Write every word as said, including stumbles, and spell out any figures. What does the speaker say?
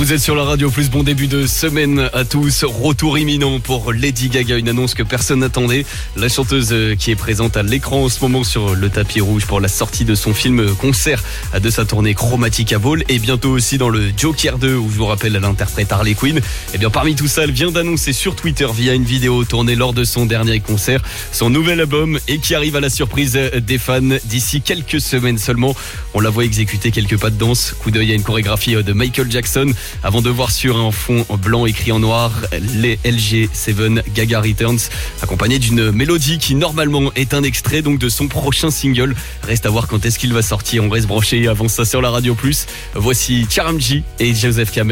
Vous êtes sur la Radio Plus, bon début de semaine à tous. Retour imminent pour Lady Gaga, une annonce que personne n'attendait. La chanteuse qui est présente à l'écran en ce moment sur le tapis rouge pour la sortie de son film concert de sa tournée Chromatica Ball et bientôt aussi dans le Joker deux où je vous rappelle elle interprète Harley Quinn. Et bien parmi tout ça, elle vient d'annoncer sur Twitter via une vidéo tournée lors de son dernier concert son nouvel album et qui arrive à la surprise des fans d'ici quelques semaines seulement. On la voit exécuter quelques pas de danse, coup d'œil à une chorégraphie de Michael Jackson avant de voir sur un fond blanc écrit en noir les L G sept Gaga Returns accompagné d'une mélodie qui normalement est un extrait donc de son prochain single. Reste à voir quand est-ce qu'il va sortir, on reste branché avant ça sur la Radio Plus. Voici Charamji et Joseph Kamel.